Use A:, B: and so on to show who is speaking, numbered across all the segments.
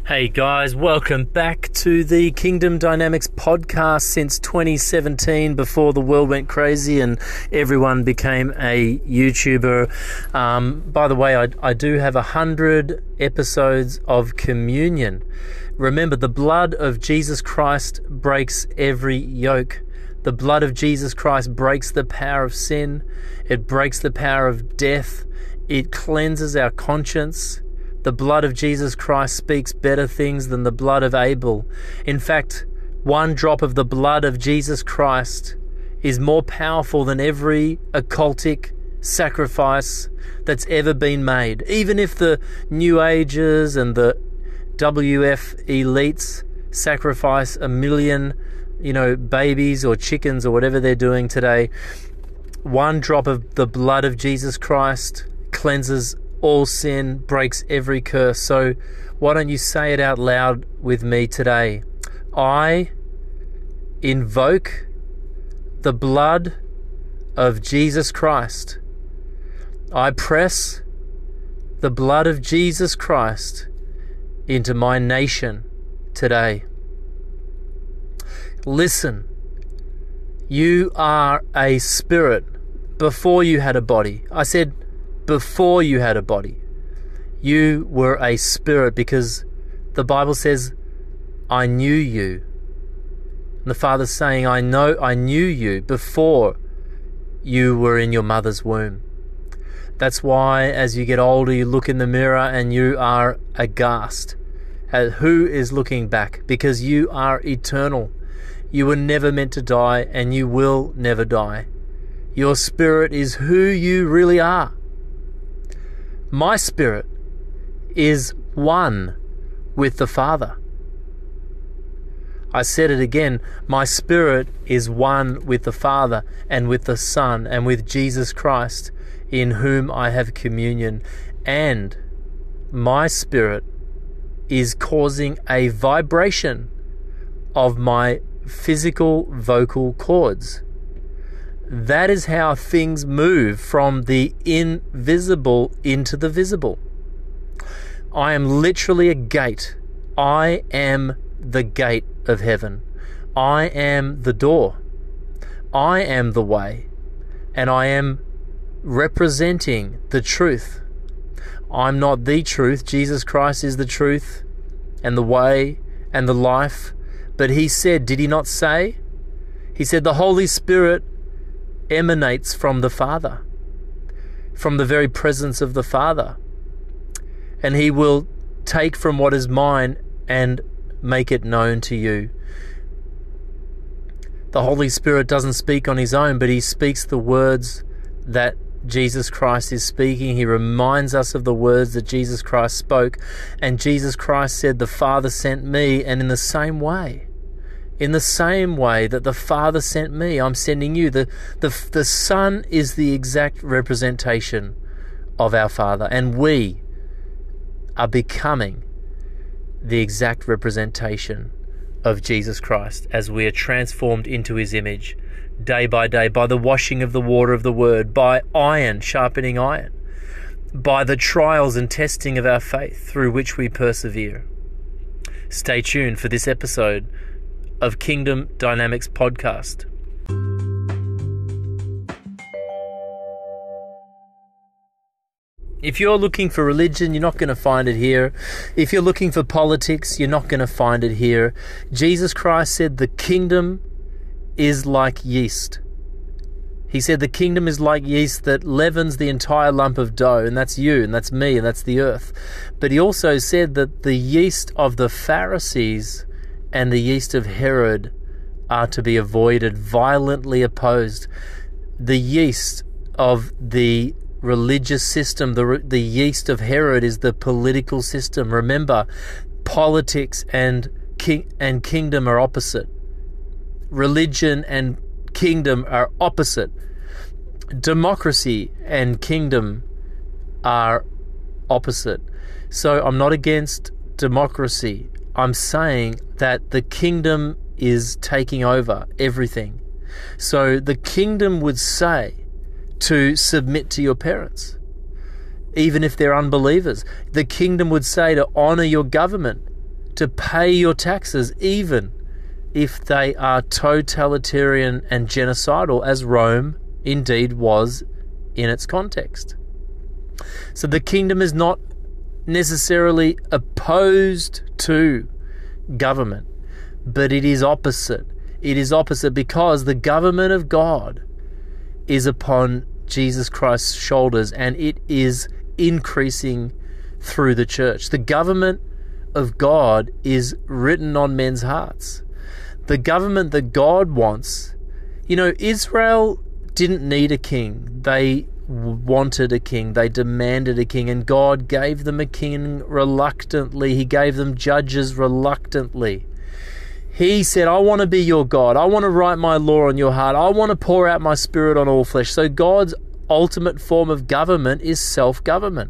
A: Hey guys, welcome back to the Kingdom Dynamics podcast since 2017, before the world went crazy and everyone became a YouTuber. By the way, I do have 100 episodes of communion. Remember, the blood of Jesus Christ breaks every yoke. The blood of Jesus Christ breaks the power of sin. It breaks the power of death. It cleanses our conscience. The blood of Jesus Christ speaks better things than the blood of Abel. In fact, one drop of the blood of Jesus Christ is more powerful than every occultic sacrifice that's ever been made. Even if the New Agers and the WF elites sacrifice 1 million, babies or chickens or whatever they're doing today, one drop of the blood of Jesus Christ cleanses all sin, breaks every curse. So why don't you say it out loud with me today? I invoke the blood of Jesus Christ. I press the blood of Jesus Christ into my nation today. Listen, you are a spirit before you had a body. I said before you had a body. You were a spirit, because the Bible says, I knew you. And the Father's saying, I knew you before you were in your mother's womb. That's why as you get older, you look in the mirror and you are aghast at who is looking back, because you are eternal. You were never meant to die, and you will never die. Your spirit is who you really are. My spirit is one with the Father. I said it again. My spirit is one with the Father and with the Son and with Jesus Christ, in whom I have communion. And my spirit is causing a vibration of my physical vocal cords. That is how things move from the invisible into the visible. I am literally a gate. I am the gate of heaven. I am the door. I am the way. And I am representing the truth. I'm not the truth. Jesus Christ is the truth and the way and the life. But he said, did he not say? He said the Holy Spirit emanates from the Father, from the very presence of the Father, and he will take from what is mine and make it known to you. The Holy Spirit doesn't speak on his own, but he speaks the words that Jesus Christ is speaking. He reminds us of the words that Jesus Christ spoke, and Jesus Christ said, the Father sent me, and in the same way that the Father sent me, I'm sending you. The Son is the exact representation of our Father, and we are becoming the exact representation of Jesus Christ as we are transformed into his image day by day, by the washing of the water of the Word, by iron sharpening iron, by the trials and testing of our faith through which we persevere. Stay tuned for this episode of Kingdom Dynamics Podcast. If you're looking for religion, you're not going to find it here. If you're looking for politics, you're not going to find it here. Jesus Christ said the kingdom is like yeast. He said the kingdom is like yeast that leavens the entire lump of dough, and that's you, and that's me, and that's the earth. But he also said that the yeast of the Pharisees and the yeast of Herod are to be avoided, violently opposed. The yeast of the religious system, the yeast of Herod is the political system. Remember, politics and kingdom are opposite. Religion and kingdom are opposite. Democracy and kingdom are opposite. So I'm not against democracy. I'm saying that the kingdom is taking over everything. So the kingdom would say to submit to your parents, even if they're unbelievers. The kingdom would say to honor your government, to pay your taxes, even if they are totalitarian and genocidal, as Rome indeed was in its context. So the kingdom is not necessarily opposed to government, but it is opposite. It is opposite because the government of God is upon Jesus Christ's shoulders, and it is increasing through the church. The government of God is written on men's hearts. The government that God wants, Israel didn't need a king. They wanted a king. They demanded a king, and God gave them a king reluctantly. He gave them judges reluctantly. He said, I want to be your God. I want to write my law on your heart. I want to pour out my spirit on all flesh. So God's ultimate form of government is self-government.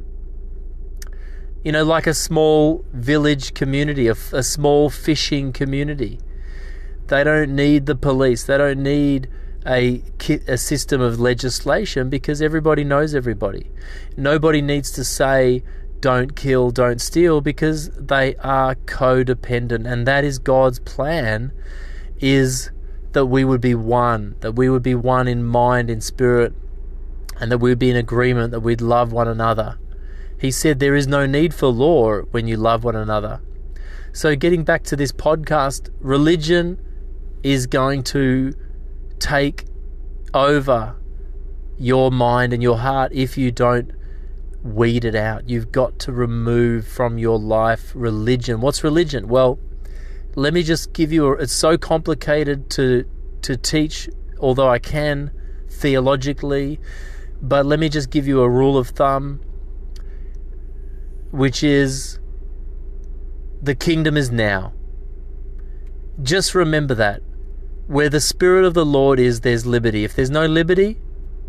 A: Like a small village community, a small fishing community. They don't need the police. They don't need a system of legislation because everybody knows everybody. Nobody needs to say, don't kill, don't steal, because they are codependent. And that is God's plan, is that we would be one in mind, in spirit, and that we would be in agreement, that we'd love one another. He said there is no need for law when you love one another. So getting back to this podcast, religion is going to take over your mind and your heart if you don't weed it out. You've got to remove from your life religion. What's religion? Well, let me just give you it's so complicated to teach, although I can theologically, but let me just give you a rule of thumb, which is the kingdom is now. Just remember that. Where the Spirit of the Lord is, there's liberty. If there's no liberty,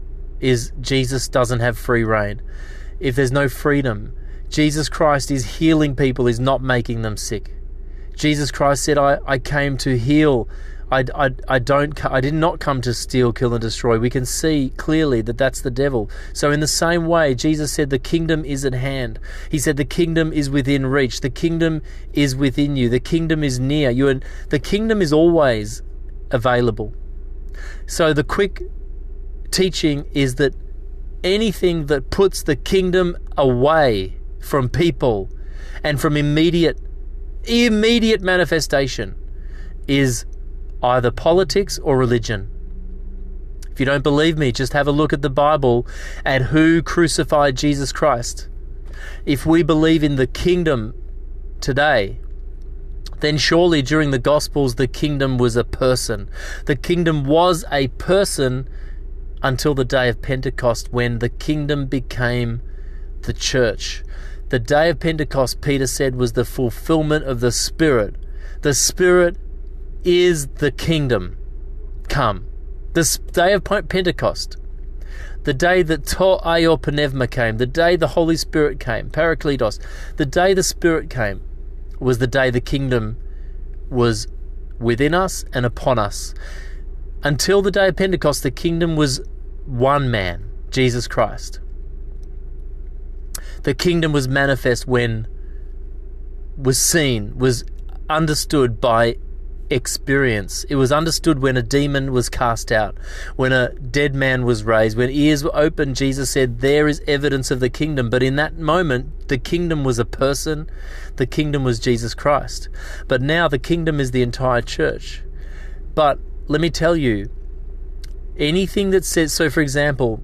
A: Jesus doesn't have free reign. If there's no freedom, Jesus Christ is healing people, is not making them sick. Jesus Christ said, I came to heal. I did not come to steal, kill, and destroy. We can see clearly that that's the devil. So in the same way, Jesus said the kingdom is at hand. He said the kingdom is within reach. The kingdom is within you. The kingdom is near you. And the kingdom is always available. So the quick teaching is that anything that puts the kingdom away from people and from immediate manifestation is either politics or religion. If you don't believe me, just have a look at the Bible at who crucified Jesus Christ. If we believe in the kingdom today, then surely during the Gospels the kingdom was a person. The kingdom was a person until the day of Pentecost, when the kingdom became the church. The day of Pentecost, Peter said, was the fulfillment of the Spirit. The Spirit is the kingdom come. The day of Pentecost, the day that to aior pneuma came, the day the Holy Spirit came, Parakletos, the day the Spirit came, was the day the kingdom was within us and upon us. Until the day of Pentecost, the kingdom was one man, Jesus Christ. The kingdom was manifest when was seen, was understood by experience. It was understood when a demon was cast out, when a dead man was raised, when ears were opened. Jesus said, there is evidence of the kingdom. But in that moment, the kingdom was a person. The kingdom was Jesus Christ. But now the kingdom is the entire church. But let me tell you, anything that says, so for example,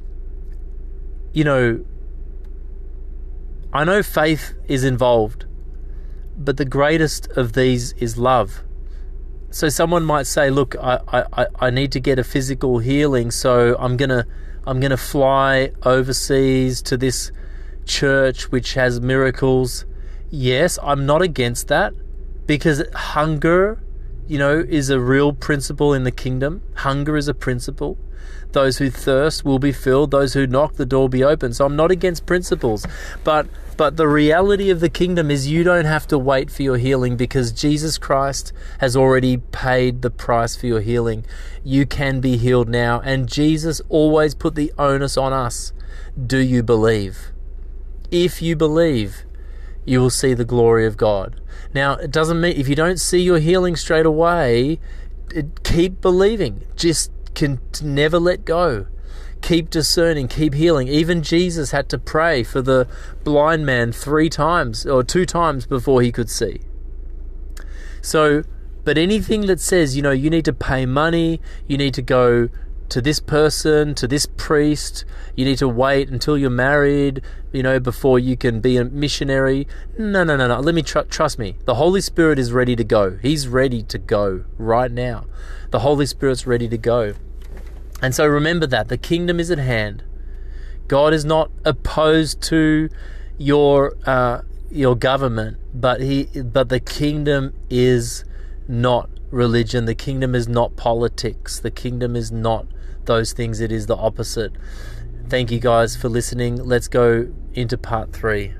A: I know faith is involved, but the greatest of these is love. So someone might say, look, I need to get a physical healing, so I'm gonna fly overseas to this church which has miracles. Yes, I'm not against that, because hunger, is a real principle in the kingdom. Hunger is a principle. Those who thirst will be filled. Those who knock, the door will be open. So I'm not against principles, but the reality of the kingdom is you don't have to wait for your healing, because Jesus Christ has already paid the price for your healing. You can be healed now, and Jesus always put the onus on us. Do you believe? If you believe, you will see the glory of God. Now, it doesn't mean if you don't see your healing straight away, keep believing. Just never let go. Keep discerning, keep healing. Even Jesus had to pray for the blind man 3 times or 2 times before he could see. So, but anything that says, you need to pay money, you need to go to this person, to this priest, you need to wait until you're married, before you can be a missionary. No. Let me trust me. The Holy Spirit is ready to go. He's ready to go right now. The Holy Spirit's ready to go. And so remember that the kingdom is at hand. God is not opposed to your government, but the kingdom is not religion. The kingdom is not politics. The kingdom is not those things. It is the opposite. Thank you guys for listening. Let's go into part 3.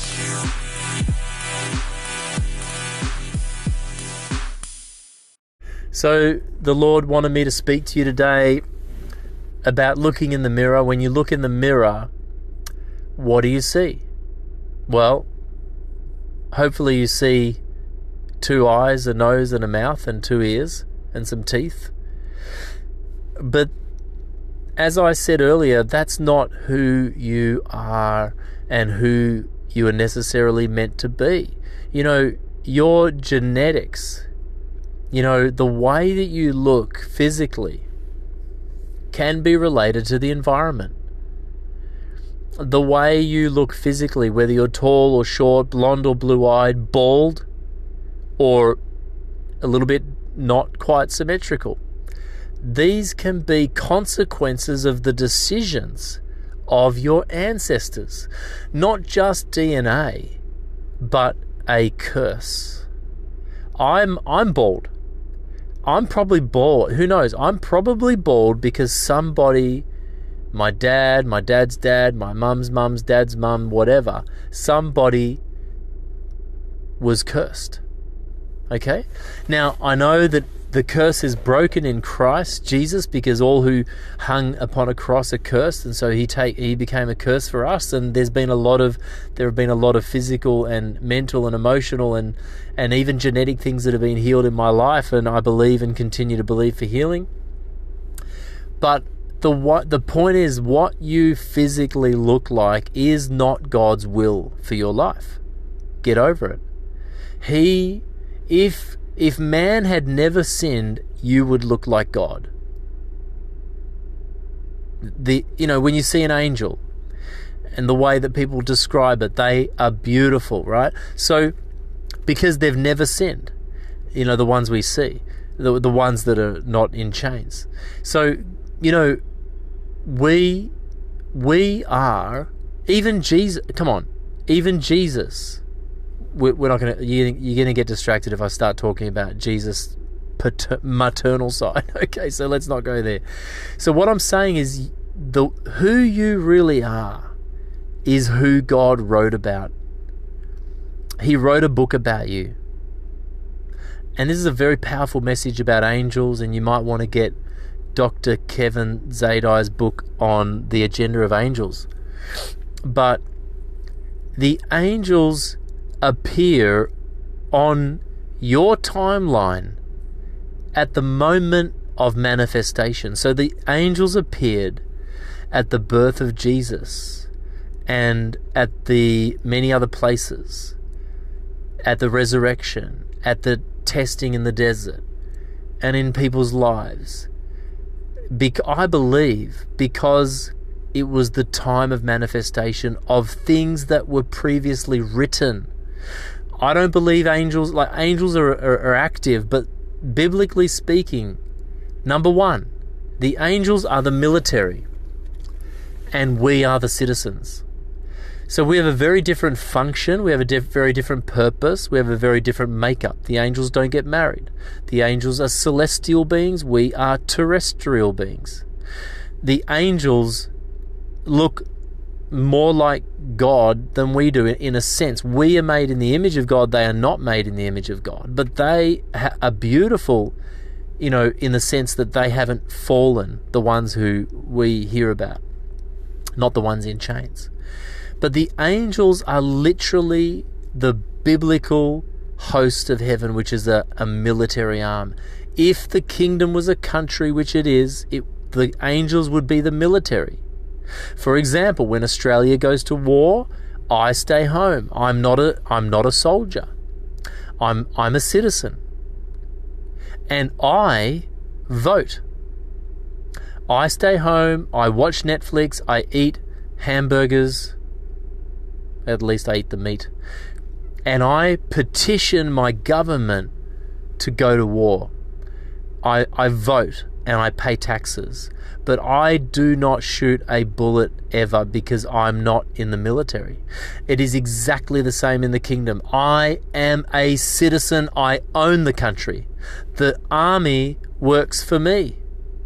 A: So the Lord wanted me to speak to you today about looking in the mirror. When you look in the mirror, what do you see? Well, hopefully you see 2 eyes, a nose and a mouth and 2 ears and some teeth. But as I said earlier, that's not who you are and who you are necessarily meant to be. Your genetics, the way that you look physically can be related to the environment. The way you look physically, whether you're tall or short, blonde or blue-eyed, bald, or a little bit not quite symmetrical. These can be consequences of the decisions of your ancestors. Not just DNA, but a curse. I'm bald. I'm probably bald. Who knows? I'm probably bald because somebody, my dad's dad, my mum's dad's mum, whatever, somebody was cursed. Okay? Now, I know that the curse is broken in Christ Jesus, because all who hung upon a cross are cursed, and so he became a curse for us. And there have been a lot of physical and mental and emotional and even genetic things that have been healed in my life, and I believe and continue to believe for healing. But the point is, what you physically look like is not God's will for your life. Get over it. If man had never sinned, you would look like God. When you see an angel and the way that people describe it, they are beautiful, right? So, because they've never sinned, the ones we see, the ones that are not in chains. So, we are, even Jesus, come on, even Jesus. We're not going to. You're going to get distracted if I start talking about Jesus' maternal side. Okay, so let's not go there. So what I'm saying is, who you really are is who God wrote about. He wrote a book about you, and this is a very powerful message about angels. And you might want to get Dr. Kevin Zadai's book on the agenda of angels. But the angels appear on your timeline at the moment of manifestation. So the angels appeared at the birth of Jesus and at the many other places, at the resurrection, at the testing in the desert, and in people's lives. I believe because it was the time of manifestation of things that were previously written. I don't believe angels are active, but biblically speaking, number one, the angels are the military and we are the citizens. So we have a very different function, we have a very different purpose, we have a very different makeup. The angels don't get married. The angels are celestial beings, we are terrestrial beings. The angels look more like God than we do in a sense. We are made in the image of God, they are not made in the image of God, but they are beautiful, in the sense that they haven't fallen, the ones who we hear about, not the ones in chains. But the angels are literally the biblical host of heaven, which is a military arm. If the kingdom was a country, which it is, the angels would be the military. For example, when Australia goes to war, I stay home. I'm not a soldier. I'm a citizen. And I vote. I stay home, I watch Netflix, I eat hamburgers, at least I eat the meat, and I petition my government to go to war. I vote and I pay taxes, but I do not shoot a bullet ever because I'm not in the military. It is exactly the same in the kingdom. I am a citizen. I own the country. The army works for me.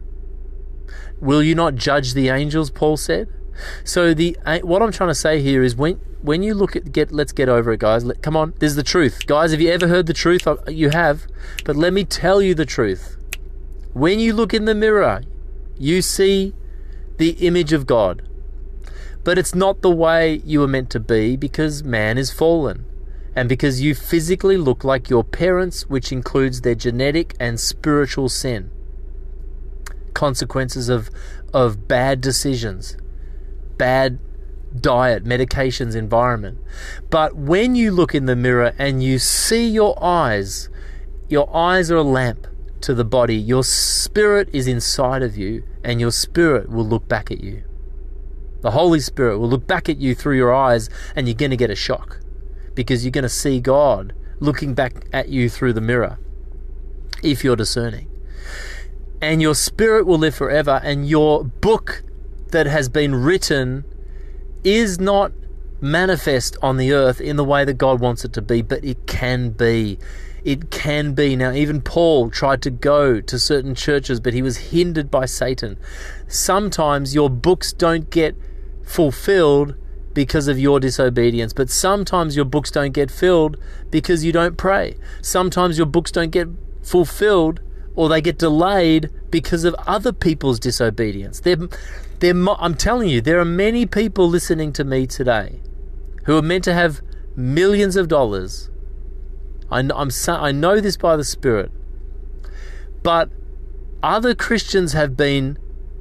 A: Will you not judge the angels, Paul said? So what I'm trying to say here is when you look at, let's get over it, guys. Come on, this is the truth. Guys, have you ever heard the truth? You have. But let me tell you the truth. When you look in the mirror, you see the image of God. But it's not the way you were meant to be, because man is fallen. And because you physically look like your parents, which includes their genetic and spiritual sin. Consequences of bad decisions, bad diet, medications, environment. But when you look in the mirror and you see your eyes are a lamp to the body. Your spirit is inside of you, and your spirit will look back at you. The Holy Spirit will look back at you through your eyes, and you're going to get a shock because you're going to see God looking back at you through the mirror if you're discerning. And your spirit will live forever, and your book that has been written is not manifest on the earth in the way that God wants it to be, but it can be. It can be. Now, even Paul tried to go to certain churches, but he was hindered by Satan. Sometimes your books don't get fulfilled because of your disobedience, but sometimes your books don't get filled because you don't pray. Sometimes your books don't get fulfilled, or they get delayed because of other people's disobedience. I'm telling you, there are many people listening to me today who are meant to have millions of dollars. I know this by the Spirit. But other Christians have been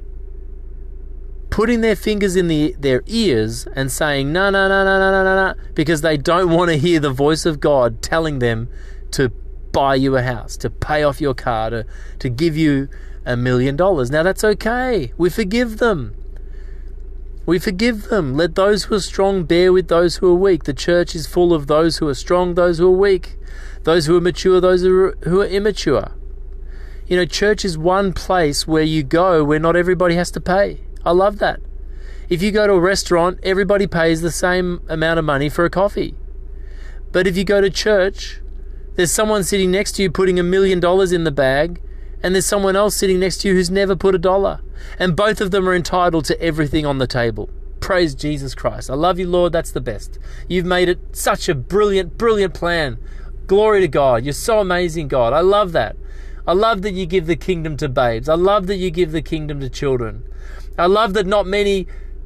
A: putting their fingers in their ears and saying, no, because they don't want to hear the voice of God telling them to buy you a house, to pay off your car, to give you $1 million. Now, that's okay. We forgive them. We forgive them. Let those who are strong bear with those who are weak. The church is full of those who are strong, those who are weak, those who are mature, those who are immature. You know, church is one place where you go where not everybody has to pay. I love that. If you go to a restaurant, everybody pays the same amount of money for a coffee. But if you go to church, there's someone sitting next to you putting $1 million in the bag, and there's someone else sitting next to you who's never put $1. And both of them are entitled to everything on the table. Praise Jesus Christ. I love you, Lord. That's the best. You've made it such a brilliant, brilliant plan. Glory to God. You're so amazing, God. I love that. I love that you give the kingdom to babes. I love that you give the kingdom to children. I love that not many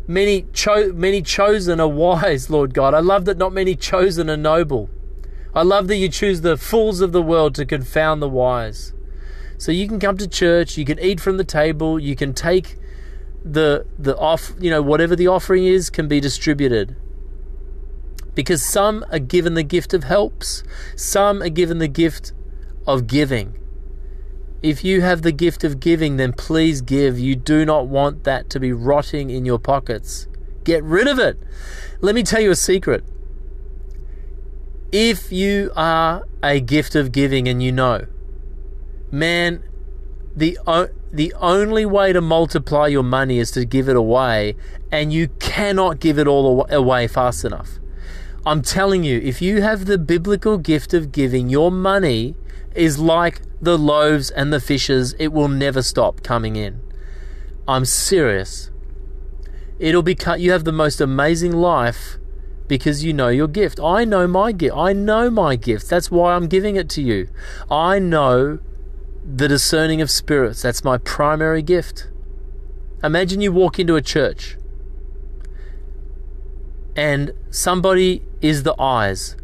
A: chosen are wise, Lord God. I love that not many chosen are noble. I love that you choose the fools of the world to confound the wise. So you can come to church, you can eat from the table, you can take whatever the offering is can be distributed. Because some are given the gift of helps, some are given the gift of giving. If you have the gift of giving, then please give. You do not want that to be rotting in your pockets. Get rid of it. Let me tell you a secret. If you are a gift of giving and you know, man, the only way to multiply your money is to give it away, and you cannot give it all away fast enough. I'm telling you, if you have the biblical gift of giving, your money is like the loaves and the fishes. It will never stop coming in. I'm serious. You have the most amazing life because you know your gift. I know my gift. I know my gift. That's why I'm giving it to you. I know the discerning of spirits. That's my primary gift. Imagine you walk into a church and somebody is the eyes.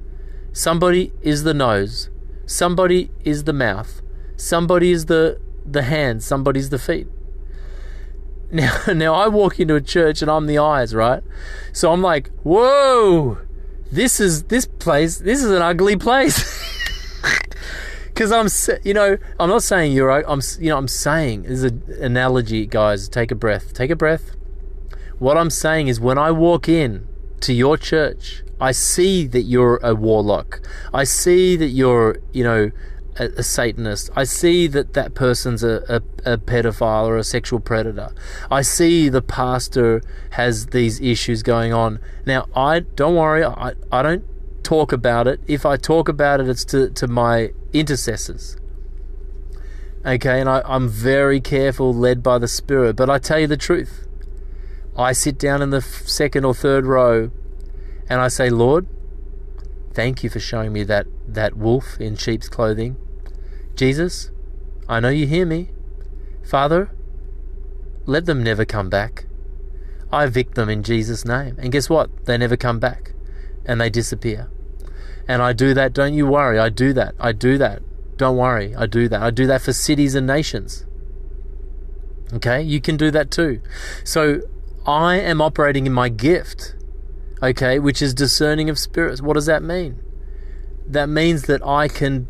A: Somebody is the nose. Somebody is the mouth. Somebody is the hands. Somebody's the feet. Now I walk into a church and I'm the eyes, right? So I'm like, whoa, this is an ugly place. Because I'm not saying you're, I'm saying, there's an analogy, guys. Take a breath. What I'm saying is, when I walk in to your church, I see that you're a warlock. I see that you're, a Satanist. I see that person's a pedophile or a sexual predator. I see the pastor has these issues going on. Now, don't worry, I don't talk about it. If I talk about it, it's to my intercessors. Okay, and I'm very careful, led by the Spirit. But I tell you the truth. I sit down in the second or third row and I say, Lord, thank you for showing me that wolf in sheep's clothing. Jesus, I know you hear me. Father, let them never come back. I evict them in Jesus' name. And guess what? They never come back. And they disappear. And I do that. Don't you worry. I do that. Don't worry. I do that. I do that for cities and nations. Okay? You can do that too. So I am operating in my gift, okay, which is discerning of spirits. What does that mean? That means that I can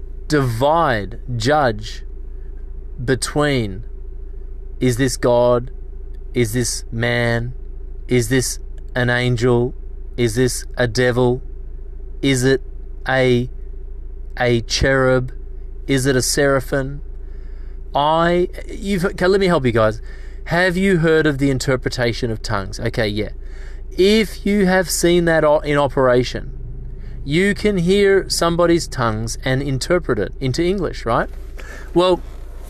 A: judge between, is this God? Is this man? Is this an angel? Is this a devil? Is it a cherub? Is it a seraphim? Okay, let me help you guys. Have you heard of the interpretation of tongues? Okay, yeah. If you have seen that in operation, you can hear somebody's tongues and interpret it into English, right? Well,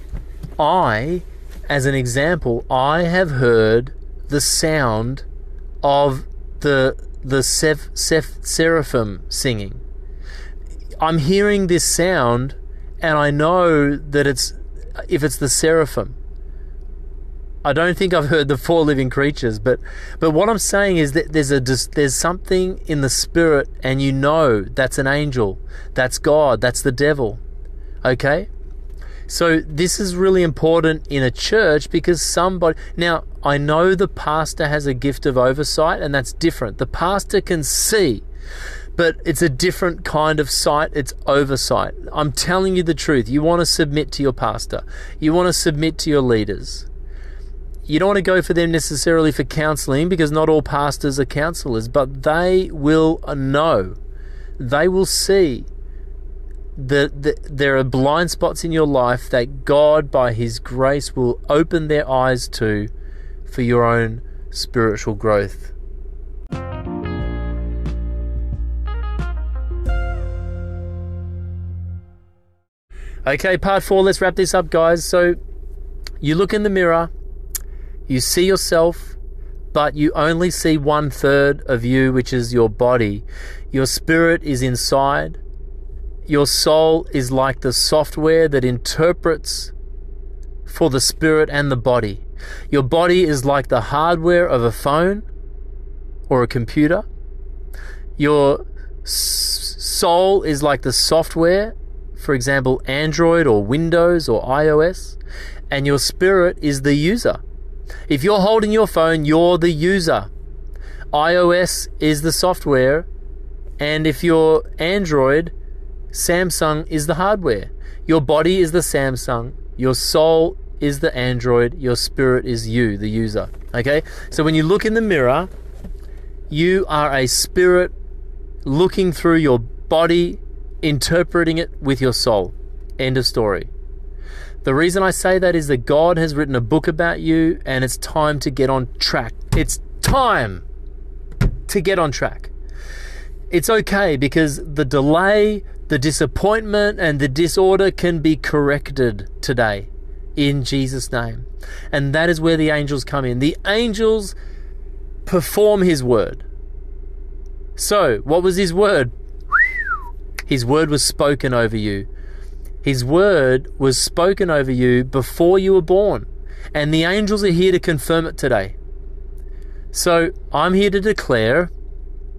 A: as an example, I have heard the sound of the seraphim singing. I'm hearing this sound, and I know that if it's the seraphim. I don't think I've heard the four living creatures, but what I'm saying is that there's something in the spirit, and you know that's an angel, that's God, that's the devil. Okay? So this is really important in a church, because now I know the pastor has a gift of oversight, and that's different. The pastor can see, but it's a different kind of sight. It's oversight. I'm telling you the truth. You want to submit to your pastor. You want to submit to your leaders. You don't want to go for them necessarily for counseling, because not all pastors are counselors, but they will know. They will see that there are blind spots in your life that God, by His grace, will open their eyes to for your own spiritual growth. Okay, part 4, let's wrap this up, guys. So you look in the mirror, you see yourself, but you only see 1/3 of you, which is your body. Your spirit is inside. Your soul is like the software that interprets for the spirit and the body. Your body is like the hardware of a phone or a computer. Your soul is like the software, for example, Android or Windows or iOS, and your spirit is the user. If you're holding your phone, you're the user. iOS is the software, and if you're Android, Samsung is the hardware. Your body is the Samsung, your soul is the Android, your spirit is you, the user. Okay? So when you look in the mirror, you are a spirit looking through your body, interpreting it with your soul. End of story. The reason I say that is that God has written a book about you, and it's time to get on track. It's time to get on track. It's okay, because the delay, the disappointment, and the disorder can be corrected today in Jesus' name. And that is where the angels come in. The angels perform His word. So, what was His word? His word was spoken over you. His word was spoken over you before you were born. And the angels are here to confirm it today. So I'm here to declare,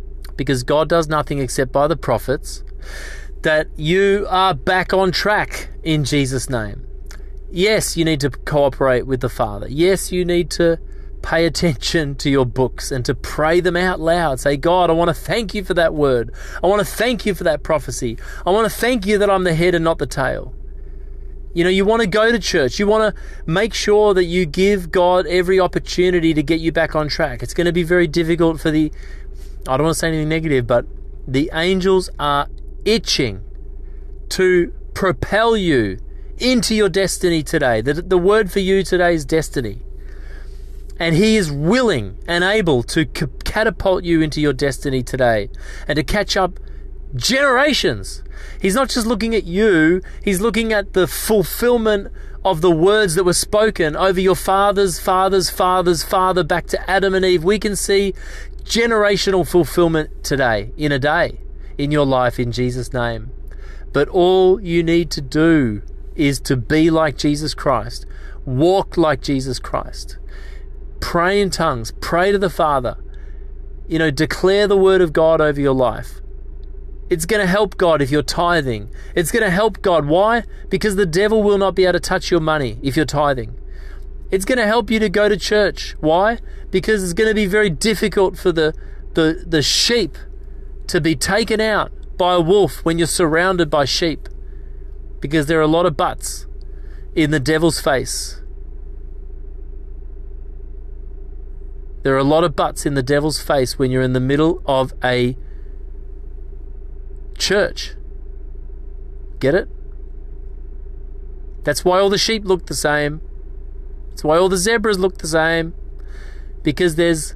A: because God does nothing except by the prophets, that you are back on track in Jesus' name. Yes, you need to cooperate with the Father. Yes, you need to pay attention to your books and to pray them out loud. Say, God, I want to thank you for that word. I want to thank you for that prophecy. I want to thank you that I'm the head and not the tail. You know, you want to go to church. You want to make sure that you give God every opportunity to get you back on track. It's going to be very difficult for I don't want to say anything negative, but the angels are itching to propel you into your destiny today. The word for you today is destiny. And He is willing and able to catapult you into your destiny today and to catch up generations. He's not just looking at you, He's looking at the fulfillment of the words that were spoken over your father's father back to Adam and Eve. We can see generational fulfillment today, in a day, in your life, in Jesus' name. But all you need to do is to be like Jesus Christ, walk like Jesus Christ. Pray in tongues, pray to the Father, declare the word of God over your life. It's going to help God if you're tithing. It's going to help God. Why? Because the devil will not be able to touch your money if you're tithing. It's going to help you to go to church. Why? Because it's going to be very difficult for the sheep to be taken out by a wolf when you're surrounded by sheep. Because there are a lot of butts in the devil's face. There are a lot of butts in the devil's face when you're in the middle of a church. Get it? That's why all the sheep look the same. That's why all the zebras look the same. Because there's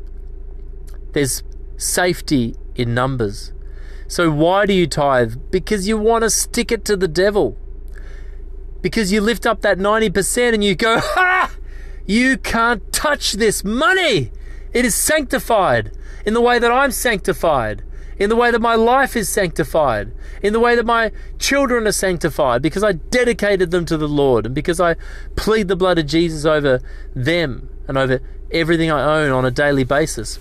A: safety in numbers. So why do you tithe? Because you want to stick it to the devil. Because you lift up that 90% and you go, ha! You can't touch this money. It is sanctified in the way that I'm sanctified, in the way that my life is sanctified, in the way that my children are sanctified, because I dedicated them to the Lord and because I plead the blood of Jesus over them and over everything I own on a daily basis.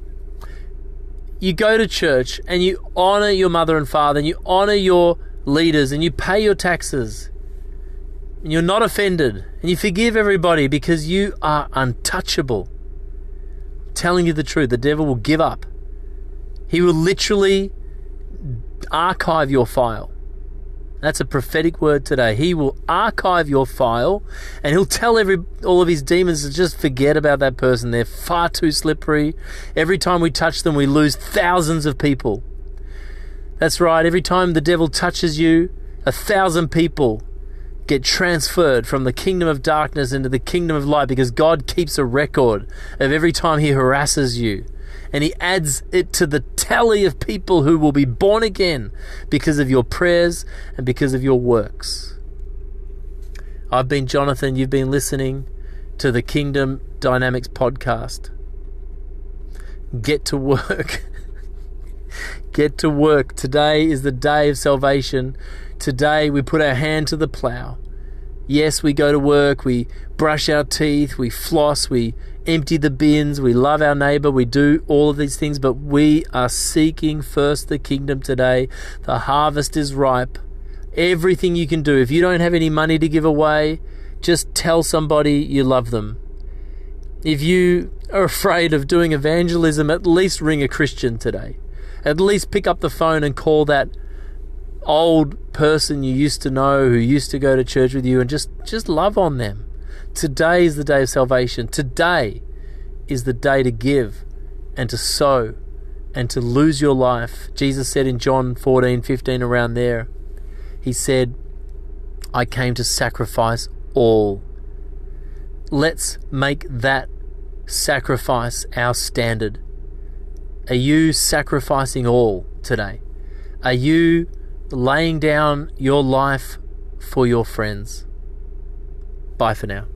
A: You go to church and you honor your mother and father and you honor your leaders and you pay your taxes and you're not offended and you forgive everybody because you are untouchable. Telling you the truth, the devil will give up. He will literally archive your file. That's a prophetic word today. He will archive your file and he'll tell all of his demons to just forget about that person. They're far too slippery. Every time we touch them, we lose thousands of people. That's right. Every time the devil touches you, 1,000 people get transferred from the kingdom of darkness into the kingdom of light, because God keeps a record of every time He harasses you. And He adds it to the tally of people who will be born again because of your prayers and because of your works. I've been Jonathan. You've been listening to the Kingdom Dynamics podcast. Get to work. Get to work. Today is the day of salvation. Today we put our hand to the plow. Yes, we go to work, we brush our teeth, we floss, we empty the bins, we love our neighbor, we do all of these things, but we are seeking first the kingdom today. The harvest is ripe. Everything you can do. If you don't have any money to give away, just tell somebody you love them. If you are afraid of doing evangelism, at least ring a Christian today. At least pick up the phone and call that old person you used to know who used to go to church with you and just love on them. Today is the day of salvation. Today is the day to give and to sow and to lose your life. Jesus said in John 14:15, around there, He said, I came to sacrifice all. Let's make that sacrifice our standard. Are you sacrificing all today? Are you laying down your life for your friends? Bye for now.